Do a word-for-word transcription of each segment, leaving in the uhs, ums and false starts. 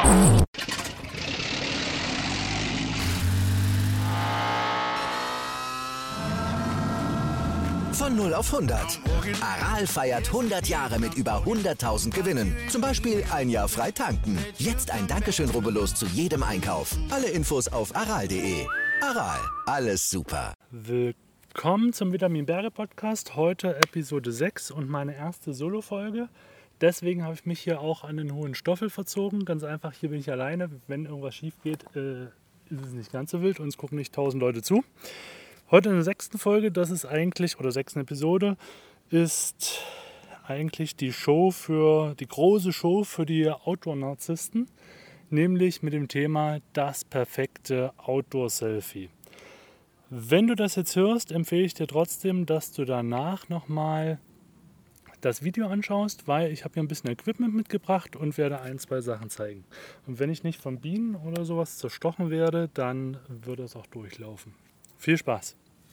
Von null auf hundert. Aral feiert hundert Jahre mit über hunderttausend Gewinnen. Zum Beispiel ein Jahr frei tanken. Jetzt ein Dankeschön, rubbellos zu jedem Einkauf. Alle Infos auf aral punkt de. Aral, alles super. Willkommen zum Vitamin Berge Podcast. Heute Episode sechs und meine erste Solo-Folge. Deswegen habe ich mich hier auch an den hohen Stoffel verzogen. Ganz einfach, hier bin ich alleine. Wenn irgendwas schief geht, äh, ist es nicht ganz so wild und es gucken nicht tausend Leute zu. Heute in der sechsten Folge, das ist eigentlich, oder sechsten Episode, ist eigentlich die Show für, die große Show für die Outdoor-Narzissten, nämlich mit dem Thema das perfekte Outdoor-Selfie. Wenn du das jetzt hörst, empfehle ich dir trotzdem, dass du danach nochmal das Video anschaust, weil ich habe hier ein bisschen Equipment mitgebracht und werde ein, zwei Sachen zeigen. Und wenn ich nicht von Bienen oder sowas zerstochen werde, dann wird es auch durchlaufen. Viel Spaß!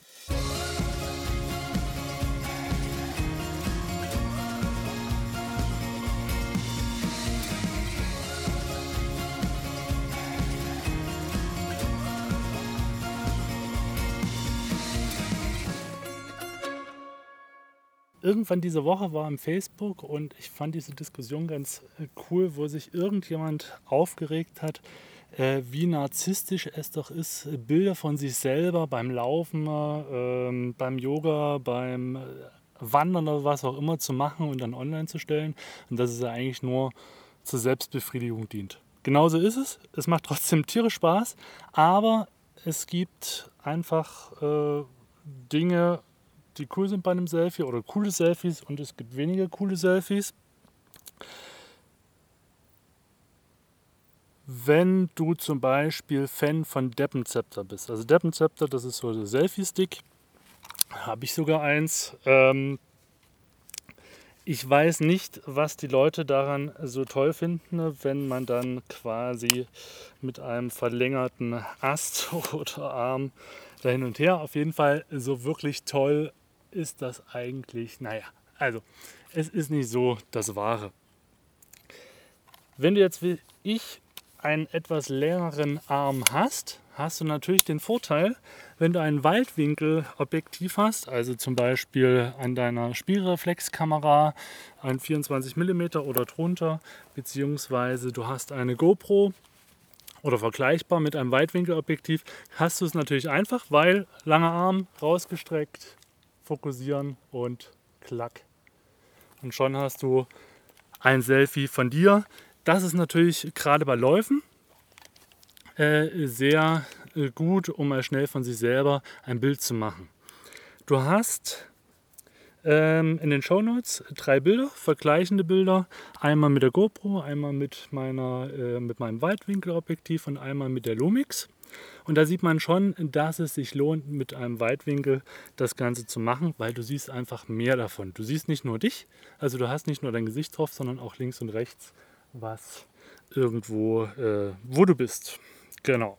Irgendwann diese Woche war im Facebook und ich fand diese Diskussion ganz cool, wo sich irgendjemand aufgeregt hat, äh, wie narzisstisch es doch ist, Bilder von sich selber beim Laufen, äh, beim Yoga, beim Wandern oder was auch immer zu machen und dann online zu stellen und dass es ja eigentlich nur zur Selbstbefriedigung dient. Genauso ist es. Es macht trotzdem tierisch Spaß, aber es gibt einfach äh, Dinge, die cool sind bei einem Selfie oder coole Selfies und es gibt weniger coole Selfies. Wenn du zum Beispiel Fan von Deppenzepter bist, also Deppenzepter, das ist so der Selfie-Stick, habe ich sogar eins. Ähm, ich weiß nicht, was die Leute daran so toll finden, wenn man dann quasi mit einem verlängerten Ast oder Arm da hin und her, auf jeden Fall so wirklich toll ist das eigentlich, naja, also es ist nicht so das Wahre. Wenn du jetzt wie ich einen etwas längeren Arm hast, hast du natürlich den Vorteil, wenn du ein Weitwinkelobjektiv hast, also zum Beispiel an deiner Spiegelreflexkamera ein vierundzwanzig Millimeter oder drunter, beziehungsweise du hast eine GoPro oder vergleichbar mit einem Weitwinkelobjektiv, hast du es natürlich einfach, weil langer Arm rausgestreckt, fokussieren und klack. Und schon hast du ein Selfie von dir. Das ist natürlich gerade bei Läufen äh, sehr äh, gut, um mal schnell von sich selber ein Bild zu machen. Du hast ähm, in den Shownotes drei Bilder, vergleichende Bilder. Einmal mit der GoPro, einmal mit, meiner, äh, mit meinem Weitwinkelobjektiv und einmal mit der Lumix. Und da sieht man schon, dass es sich lohnt, mit einem Weitwinkel das Ganze zu machen, weil du siehst einfach mehr davon. Du siehst nicht nur dich, also du hast nicht nur dein Gesicht drauf, sondern auch links und rechts, was irgendwo, äh, wo du bist. Genau.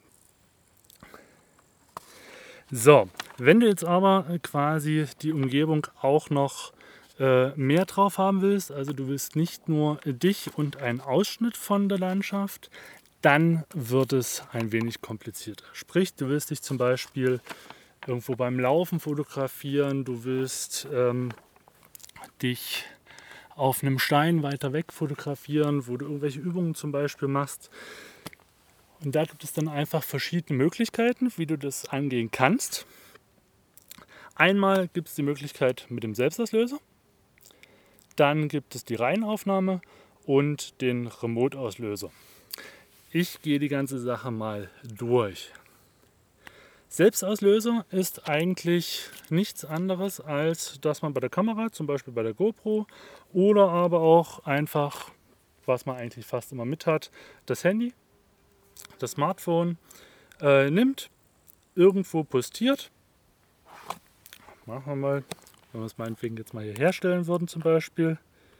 So, wenn du jetzt aber quasi die Umgebung auch noch äh, mehr drauf haben willst, also du willst nicht nur dich und einen Ausschnitt von der Landschaft, dann wird es ein wenig komplizierter. Sprich, du willst dich zum Beispiel irgendwo beim Laufen fotografieren, du willst ähm, dich auf einem Stein weiter weg fotografieren, wo du irgendwelche Übungen zum Beispiel machst. Und da gibt es dann einfach verschiedene Möglichkeiten, wie du das angehen kannst. Einmal gibt es die Möglichkeit mit dem Selbstauslöser, dann gibt es die Reihenaufnahme und den Remote-Auslöser. Ich gehe die ganze Sache mal durch. Selbstauslöser ist eigentlich nichts anderes, als dass man bei der Kamera, zum Beispiel bei der GoPro oder aber auch einfach, was man eigentlich fast immer mit hat, das Handy, das Smartphone äh, nimmt, irgendwo postiert. Machen wir mal, wenn wir es meinetwegen jetzt mal hier herstellen würden zum Beispiel.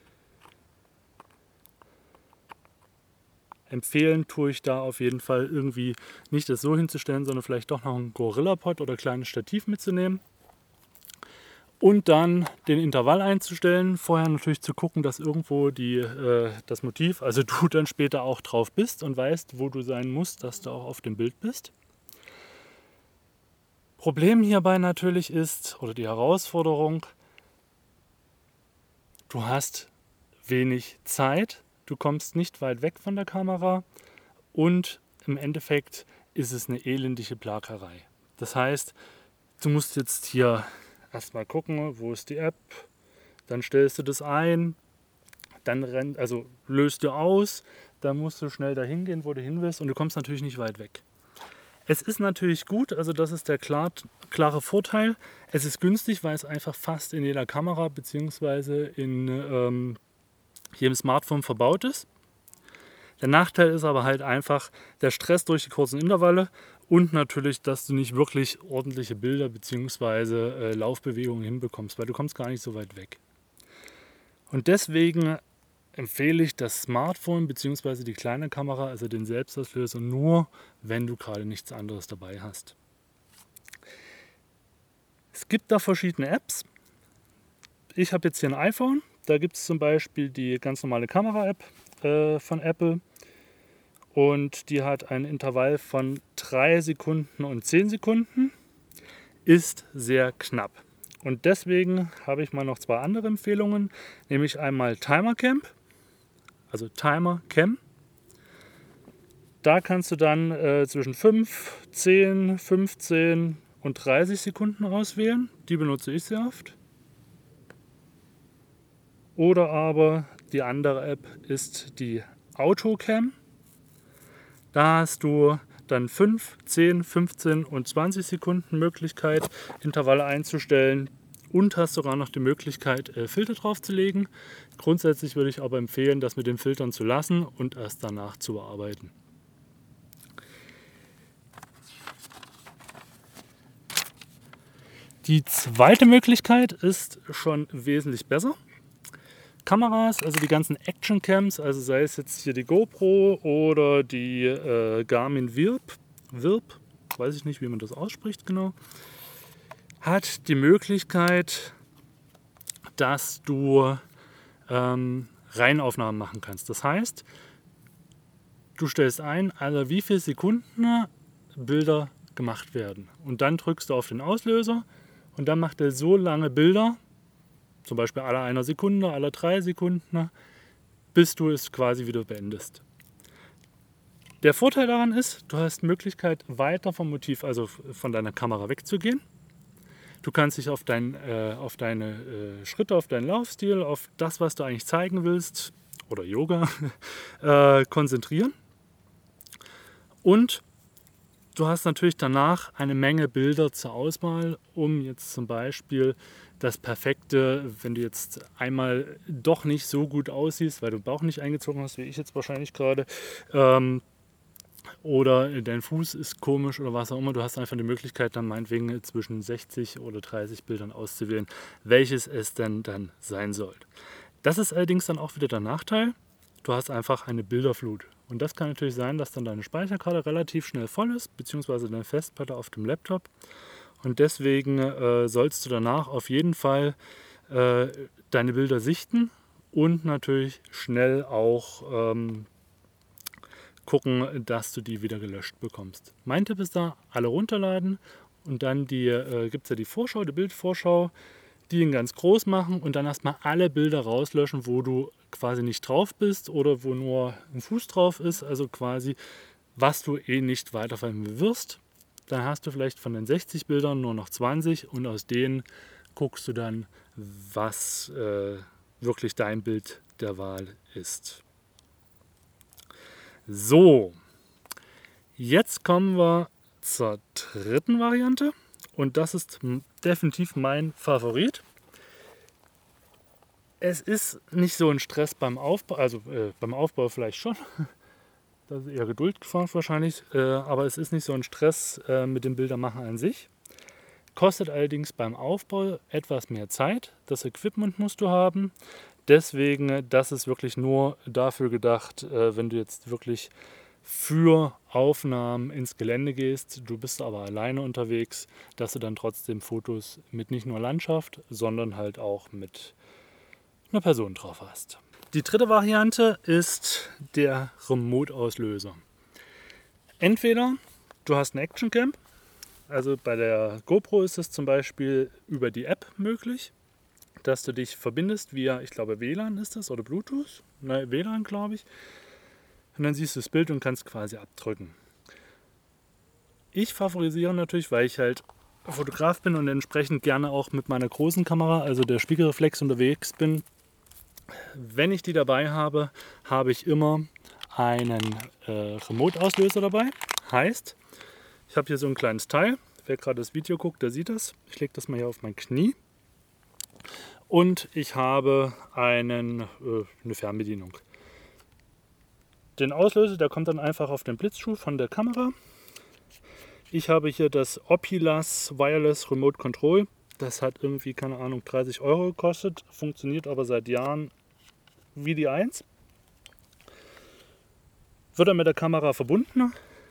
Empfehlen tue ich da auf jeden Fall irgendwie nicht das so hinzustellen, sondern vielleicht doch noch einen Gorilla-Pod oder kleines Stativ mitzunehmen. Und dann den Intervall einzustellen, vorher natürlich zu gucken, dass irgendwo die, äh, das Motiv, also du dann später auch drauf bist und weißt, wo du sein musst, dass du auch auf dem Bild bist. Problem hierbei natürlich ist, oder die Herausforderung, du hast wenig Zeit, du kommst nicht weit weg von der Kamera und im Endeffekt ist es eine elendige Plagerei. Das heißt, du musst jetzt hier erstmal gucken, wo ist die App, dann stellst du das ein, dann rennt, also löst du aus, dann musst du schnell dahin gehen, wo du hin willst und du kommst natürlich nicht weit weg. Es ist natürlich gut, also das ist der klar, klare Vorteil. Es ist günstig, weil es einfach fast in jeder Kamera bzw. in ähm, jedem Smartphone verbaut ist. Der Nachteil ist aber halt einfach der Stress durch die kurzen Intervalle und natürlich, dass du nicht wirklich ordentliche Bilder bzw. äh, Laufbewegungen hinbekommst, weil du kommst gar nicht so weit weg. Und deswegen empfehle ich das Smartphone bzw. die kleine Kamera, also den Selbstauslöser, nur wenn du gerade nichts anderes dabei hast. Es gibt da verschiedene Apps. Ich habe jetzt hier ein iPhone, da gibt es zum Beispiel die ganz normale Kamera-App äh, von Apple und die hat ein Intervall von drei Sekunden und zehn Sekunden, ist sehr knapp. Und deswegen habe ich mal noch zwei andere Empfehlungen, nämlich einmal TimerCamp. Also Timer Cam. Da kannst du dann äh, zwischen fünf, zehn, fünfzehn und dreißig Sekunden auswählen. Die benutze ich sehr oft. Oder aber die andere App ist die AutoCam. Da hast du dann fünf, zehn, fünfzehn und zwanzig Sekunden Möglichkeit, Intervalle einzustellen. Und hast sogar noch die Möglichkeit, äh, Filter drauf zu legen. Grundsätzlich würde ich aber empfehlen, das mit den Filtern zu lassen und erst danach zu bearbeiten. Die zweite Möglichkeit ist schon wesentlich besser. Kameras, also die ganzen Action-Cams, also sei es jetzt hier die GoPro oder die äh, Garmin Virp, Virp, weiß ich nicht, wie man das ausspricht genau, hat die Möglichkeit, dass du ähm, Reihenaufnahmen machen kannst. Das heißt, du stellst ein, alle wie viele Sekunden Bilder gemacht werden. Und dann drückst du auf den Auslöser und dann macht er so lange Bilder, zum Beispiel alle einer Sekunde, alle drei Sekunden, bis du es quasi wieder beendest. Der Vorteil daran ist, du hast Möglichkeit, weiter vom Motiv, also von deiner Kamera wegzugehen. Du kannst dich auf, dein, äh, auf deine äh, Schritte, auf deinen Laufstil, auf das, was du eigentlich zeigen willst, oder Yoga, äh, konzentrieren. Und du hast natürlich danach eine Menge Bilder zur Auswahl, um jetzt zum Beispiel das perfekte, wenn du jetzt einmal doch nicht so gut aussiehst, weil du den Bauch nicht eingezogen hast, wie ich jetzt wahrscheinlich gerade, ähm, oder dein Fuß ist komisch oder was auch immer. Du hast einfach die Möglichkeit, dann meinetwegen zwischen sechzig oder dreißig Bildern auszuwählen, welches es denn dann sein soll. Das ist allerdings dann auch wieder der Nachteil. Du hast einfach eine Bilderflut. Und das kann natürlich sein, dass dann deine Speicherkarte relativ schnell voll ist, beziehungsweise deine Festplatte auf dem Laptop. Und deswegen äh, sollst du danach auf jeden Fall äh, deine Bilder sichten und natürlich schnell auch ähm, gucken, dass du die wieder gelöscht bekommst. Mein Tipp ist da, alle runterladen und dann äh, gibt es ja die Vorschau, die Bildvorschau, die ihn ganz groß machen und dann erstmal alle Bilder rauslöschen, wo du quasi nicht drauf bist oder wo nur ein Fuß drauf ist, also quasi, was du eh nicht weiterverwenden wirst. Dann hast du vielleicht von den sechzig Bildern nur noch zwanzig und aus denen guckst du dann, was äh, wirklich dein Bild der Wahl ist. So, jetzt kommen wir zur dritten Variante und das ist definitiv mein Favorit. Es ist nicht so ein Stress beim Aufbau, also äh, beim Aufbau vielleicht schon, das ist eher Geduld gefragt wahrscheinlich, äh, aber es ist nicht so ein Stress äh, mit dem Bildermachen an sich. Kostet allerdings beim Aufbau etwas mehr Zeit, das Equipment musst du haben. Deswegen, das ist wirklich nur dafür gedacht, wenn du jetzt wirklich für Aufnahmen ins Gelände gehst, du bist aber alleine unterwegs, dass du dann trotzdem Fotos mit nicht nur Landschaft, sondern halt auch mit einer Person drauf hast. Die dritte Variante ist der Remote-Auslöser. Entweder du hast eine Actioncam, also bei der GoPro ist es zum Beispiel über die App möglich, dass du dich verbindest via, ich glaube W L A N ist das oder Bluetooth, nein W L A N glaube ich, und dann siehst du das Bild und kannst quasi abdrücken. Ich favorisiere natürlich, weil ich halt Fotograf bin und entsprechend gerne auch mit meiner großen Kamera, also der Spiegelreflex, unterwegs bin. Wenn ich die dabei habe, habe ich immer einen äh, Remote-Auslöser dabei. Heißt, ich habe hier so ein kleines Teil. Wer gerade das Video guckt, der sieht das. Ich lege das mal hier auf mein Knie. Und ich habe einen, äh, eine Fernbedienung. Den Auslöser, der kommt dann einfach auf den Blitzschuh von der Kamera. Ich habe hier das Opilas Wireless Remote Control. Das hat irgendwie, keine Ahnung, dreißig Euro gekostet. Funktioniert aber seit Jahren wie die eins. Wird dann mit der Kamera verbunden.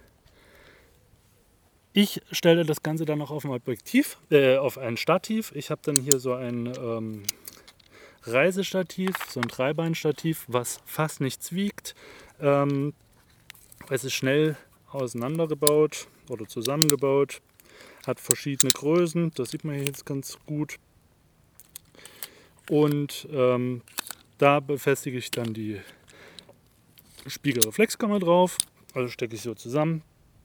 Ich stelle das Ganze dann noch auf ein Objektiv, äh, auf ein Stativ. Ich habe dann hier so ein ähm, Reisestativ, so ein Dreibeinstativ, was fast nichts wiegt. Ähm, es ist schnell auseinandergebaut oder zusammengebaut, hat verschiedene Größen, das sieht man hier jetzt ganz gut. Und ähm, da befestige ich dann die Spiegelreflexkamera drauf, also stecke ich so zusammen,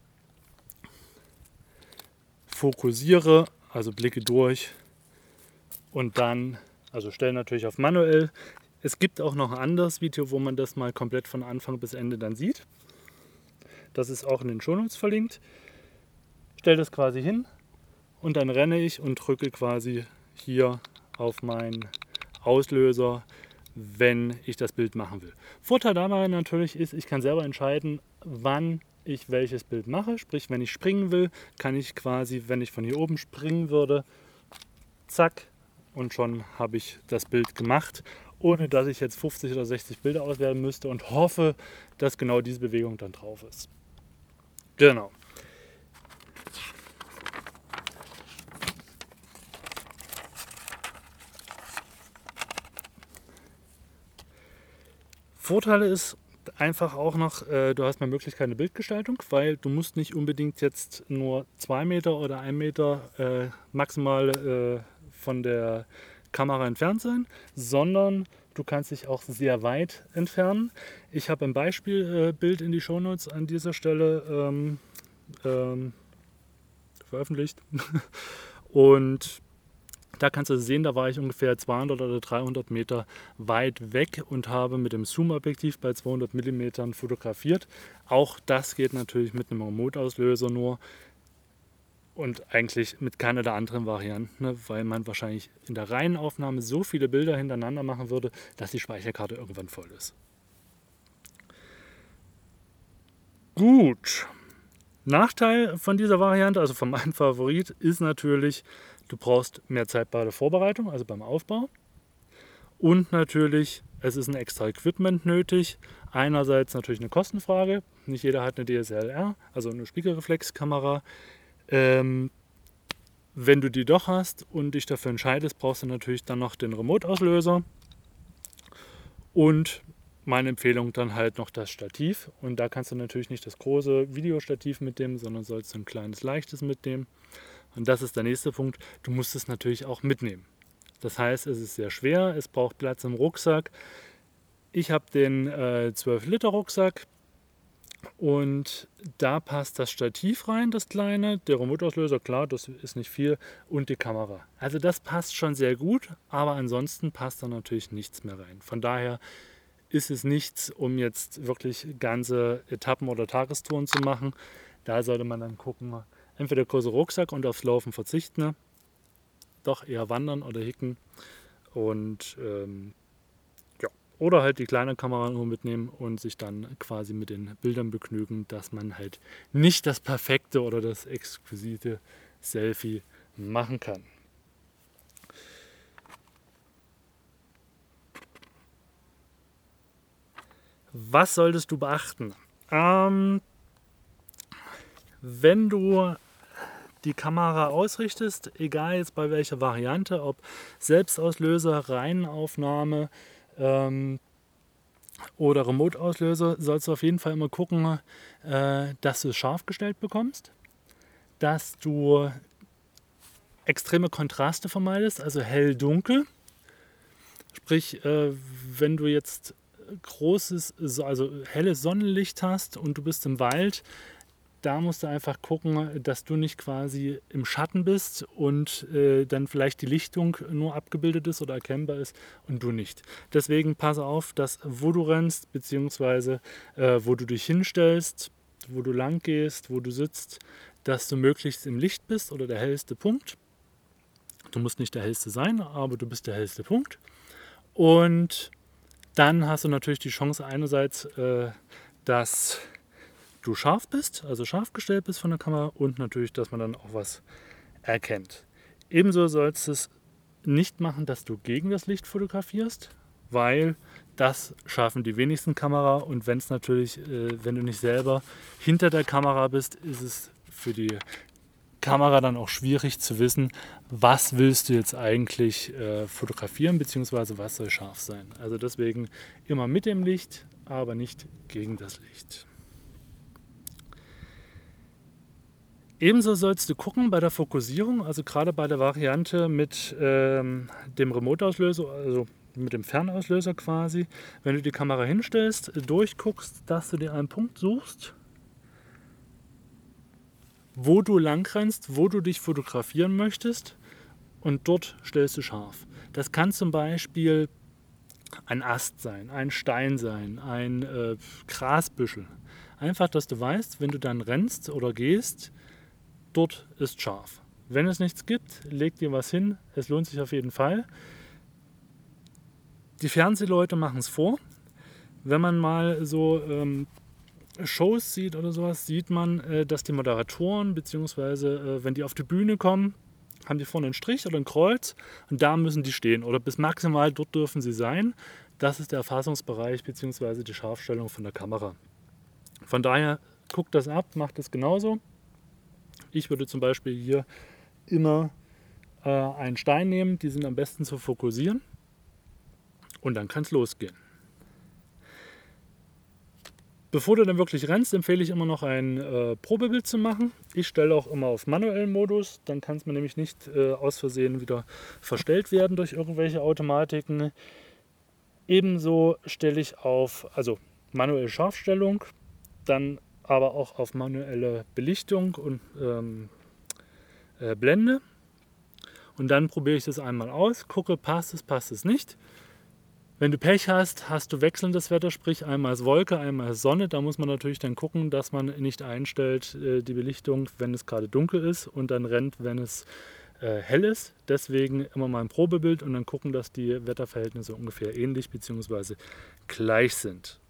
fokussiere, also blicke durch und dann, also stelle natürlich auf manuell. Es gibt auch noch ein anderes Video, wo man das mal komplett von Anfang bis Ende dann sieht. Das ist auch in den Shownotes verlinkt. Stelle das quasi hin und dann renne ich und drücke quasi hier auf meinen Auslöser, wenn ich das Bild machen will. Vorteil dabei natürlich ist, ich kann selber entscheiden, wann ich welches Bild mache. Sprich, wenn ich springen will, kann ich quasi, wenn ich von hier oben springen würde, zack, und schon habe ich das Bild gemacht, ohne dass ich jetzt fünfzig oder sechzig Bilder auswählen müsste und hoffe, dass genau diese Bewegung dann drauf ist. Genau. Vorteile ist einfach auch noch, äh, du hast mehr Möglichkeit eine Bildgestaltung, weil du musst nicht unbedingt jetzt nur zwei Meter oder ein Meter äh, maximal äh, von der Kamera entfernt sein, sondern du kannst dich auch sehr weit entfernen. Ich habe ein Beispielbild äh, in die Shownotes an dieser Stelle ähm, ähm, veröffentlicht und da kannst du sehen, da war ich ungefähr zweihundert oder dreihundert Meter weit weg und habe mit dem Zoom-Objektiv bei zweihundert Millimeter fotografiert. Auch das geht natürlich mit einem Remote-Auslöser nur und eigentlich mit keiner der anderen Varianten, ne, weil man wahrscheinlich in der reinen Aufnahme so viele Bilder hintereinander machen würde, dass die Speicherkarte irgendwann voll ist. Gut. Nachteil von dieser Variante, also von meinem Favorit, ist natürlich, du brauchst mehr Zeit bei der Vorbereitung, also beim Aufbau. Und natürlich, es ist ein extra Equipment nötig. Einerseits natürlich eine Kostenfrage. Nicht jeder hat eine D S L R, also eine Spiegelreflexkamera. Ähm, wenn du die doch hast und dich dafür entscheidest, brauchst du natürlich dann noch den Remote-Auslöser. Und meine Empfehlung dann halt noch das Stativ. Und da kannst du natürlich nicht das große Videostativ mitnehmen, sondern sollst du ein kleines, leichtes mitnehmen. Und das ist der nächste Punkt. Du musst es natürlich auch mitnehmen. Das heißt, es ist sehr schwer, es braucht Platz im Rucksack. Ich habe den äh, zwölf Liter Rucksack und da passt das Stativ rein, das kleine, der Remote-Auslöser, klar, das ist nicht viel, und die Kamera. Also das passt schon sehr gut, aber ansonsten passt da natürlich nichts mehr rein. Von daher ist es nichts, um jetzt wirklich ganze Etappen oder Tagestouren zu machen. Da sollte man dann gucken, entweder großer Rucksack und aufs Laufen verzichten, doch eher wandern oder hicken und ähm, ja, oder halt die kleine Kamera nur mitnehmen und sich dann quasi mit den Bildern begnügen, dass man halt nicht das perfekte oder das exquisite Selfie machen kann. Was solltest du beachten? Ähm, wenn du die Kamera ausrichtest, egal jetzt bei welcher Variante, ob Selbstauslöser, Reihenaufnahme ähm, oder Remote-Auslöser, sollst du auf jeden Fall immer gucken, äh, dass du es scharf gestellt bekommst, dass du extreme Kontraste vermeidest, also hell-dunkel. Sprich, äh, wenn du jetzt großes, also helles Sonnenlicht hast und du bist im Wald, da musst du einfach gucken, dass du nicht quasi im Schatten bist und äh, dann vielleicht die Lichtung nur abgebildet ist oder erkennbar ist und du nicht. Deswegen passe auf, dass wo du rennst, beziehungsweise äh, wo du dich hinstellst, wo du lang gehst, wo du sitzt, dass du möglichst im Licht bist oder der hellste Punkt. Du musst nicht der hellste sein, aber du bist der hellste Punkt. Und dann hast du natürlich die Chance einerseits, äh, dass du scharf bist, also scharf gestellt bist von der Kamera und natürlich, dass man dann auch was erkennt. Ebenso sollst du es nicht machen, dass du gegen das Licht fotografierst, weil das schaffen die wenigsten Kamera und wenn es natürlich, äh, wenn du nicht selber hinter der Kamera bist, ist es für die Kamera dann auch schwierig zu wissen, was willst du jetzt eigentlich äh, fotografieren, beziehungsweise was soll scharf sein. Also deswegen immer mit dem Licht, aber nicht gegen das Licht. Ebenso sollst du gucken bei der Fokussierung, also gerade bei der Variante mit ähm, dem Remote-Auslöser, also mit dem Fernauslöser quasi, wenn du die Kamera hinstellst, durchguckst, dass du dir einen Punkt suchst, wo du lang rennst, wo du dich fotografieren möchtest und dort stellst du scharf. Das kann zum Beispiel ein Ast sein, ein Stein sein, ein äh, Grasbüschel. Einfach, dass du weißt, wenn du dann rennst oder gehst, dort ist scharf. Wenn es nichts gibt, leg dir was hin, es lohnt sich auf jeden Fall. Die Fernsehleute machen es vor. Wenn man mal so ähm, Shows sieht oder sowas, sieht man, äh, dass die Moderatoren, beziehungsweise äh, wenn die auf die Bühne kommen, haben die vorne einen Strich oder ein Kreuz und da müssen die stehen oder bis maximal dort dürfen sie sein. Das ist der Erfassungsbereich beziehungsweise die Scharfstellung von der Kamera. Von daher guckt das ab, macht es genauso. Ich würde zum Beispiel hier immer äh, einen Stein nehmen, die sind am besten zu fokussieren und dann kann es losgehen. Bevor du dann wirklich rennst, empfehle ich immer noch ein äh, Probebild zu machen. Ich stelle auch immer auf manuellen Modus, dann kann es mir nämlich nicht äh, aus Versehen wieder verstellt werden durch irgendwelche Automatiken. Ebenso stelle ich auf, also manuelle Scharfstellung, dann aber auch auf manuelle Belichtung und ähm, äh, Blende. Und dann probiere ich das einmal aus, gucke, passt es, passt es nicht. Wenn du Pech hast, hast du wechselndes Wetter, sprich einmal ist Wolke, einmal ist Sonne. Da muss man natürlich dann gucken, dass man nicht einstellt äh, die Belichtung, wenn es gerade dunkel ist und dann rennt, wenn es äh, hell ist. Deswegen immer mal ein Probebild und dann gucken, dass die Wetterverhältnisse ungefähr ähnlich bzw. gleich sind.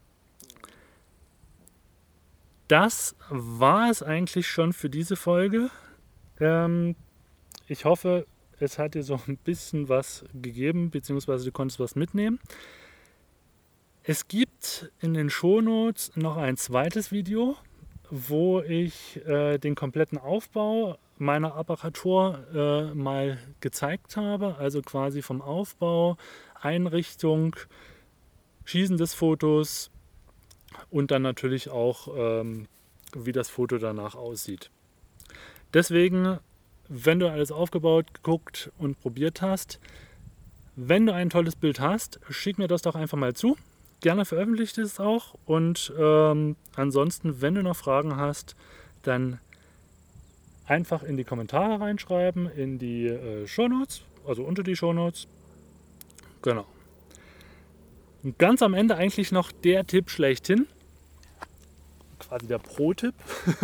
Das war es eigentlich schon für diese Folge. Ähm, ich hoffe, es hat dir so ein bisschen was gegeben, beziehungsweise du konntest was mitnehmen. Es gibt in den Shownotes noch ein zweites Video, wo ich äh, den kompletten Aufbau meiner Apparatur äh, mal gezeigt habe. Also quasi vom Aufbau, Einrichtung, Schießen des Fotos und dann natürlich auch, ähm, wie das Foto danach aussieht. Deswegen, wenn du alles aufgebaut, geguckt und probiert hast, wenn du ein tolles Bild hast, schick mir das doch einfach mal zu. Gerne veröffentlicht es auch. Und ähm, ansonsten, wenn du noch Fragen hast, dann einfach in die Kommentare reinschreiben, in die äh, Shownotes, also unter die Shownotes. Genau. Und ganz am Ende eigentlich noch der Tipp schlechthin, quasi der Pro-Tipp.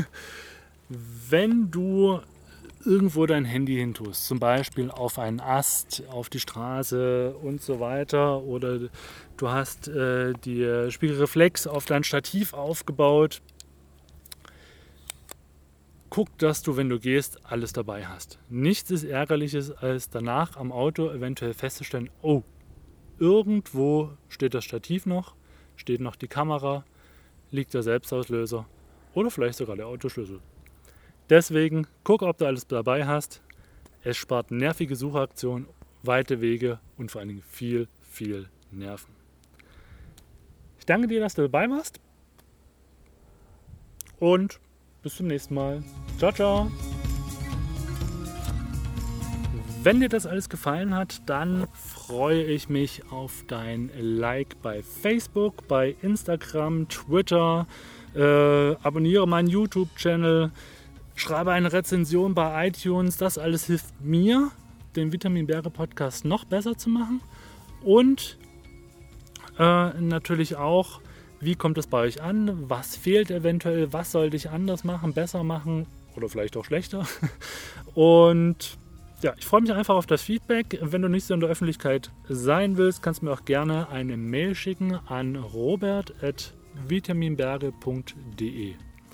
Wenn du irgendwo dein Handy hintust, zum Beispiel auf einen Ast, auf die Straße und so weiter, oder du hast äh, die Spiegelreflex auf dein Stativ aufgebaut, guck, dass du, wenn du gehst, alles dabei hast. Nichts ist ärgerliches, als danach am Auto eventuell festzustellen, oh, irgendwo steht das Stativ noch, steht noch die Kamera, liegt der Selbstauslöser oder vielleicht sogar der Autoschlüssel. Deswegen guck, ob du alles dabei hast. Es spart nervige Suchaktionen, weite Wege und vor allen Dingen viel, viel Nerven. Ich danke dir, dass du dabei warst und bis zum nächsten Mal. Ciao, ciao. Wenn dir das alles gefallen hat, dann freue ich mich auf dein Like bei Facebook, bei Instagram, Twitter. Äh, abonniere meinen YouTube-Channel, schreibe eine Rezension bei iTunes. Das alles hilft mir, den Vitaminberge-Podcast noch besser zu machen. Und äh, natürlich auch, wie kommt es bei euch an? Was fehlt eventuell? Was sollte ich anders machen, besser machen oder vielleicht auch schlechter? Und ja, ich freue mich einfach auf das Feedback. Wenn du nicht so in der Öffentlichkeit sein willst, kannst du mir auch gerne eine Mail schicken an robert at vitaminberge punkt de.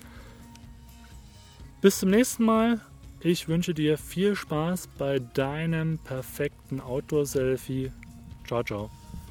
Bis zum nächsten Mal. Ich wünsche dir viel Spaß bei deinem perfekten Outdoor-Selfie. Ciao, ciao.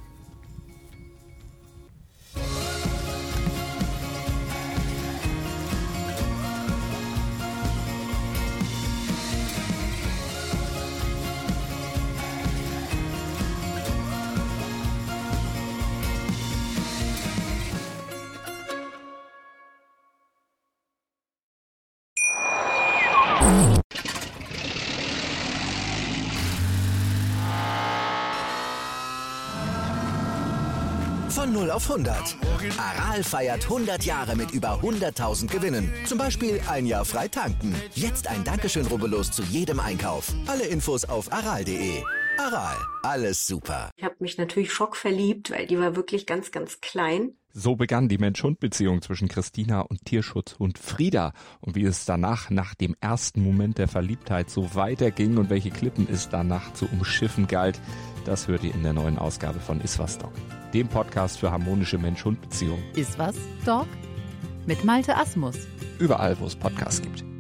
Von null auf hundert. Aral feiert hundert Jahre mit über hunderttausend Gewinnen. Zum Beispiel ein Jahr frei tanken. Jetzt ein Dankeschön, rubbellos zu jedem Einkauf. Alle Infos auf aral punkt de. Aral, alles super. Ich habe mich natürlich schockverliebt, weil die war wirklich ganz, ganz klein. So begann die Mensch-Hund-Beziehung zwischen Christina und Tierschutzhund Frieda. Und wie es danach, nach dem ersten Moment der Verliebtheit, so weiterging und welche Klippen es danach zu umschiffen galt, das hört ihr in der neuen Ausgabe von Iswas Dog, dem Podcast für harmonische Mensch-Hund-Beziehungen. Iswas Dog? Mit Malte Asmus. Überall, wo es Podcasts gibt.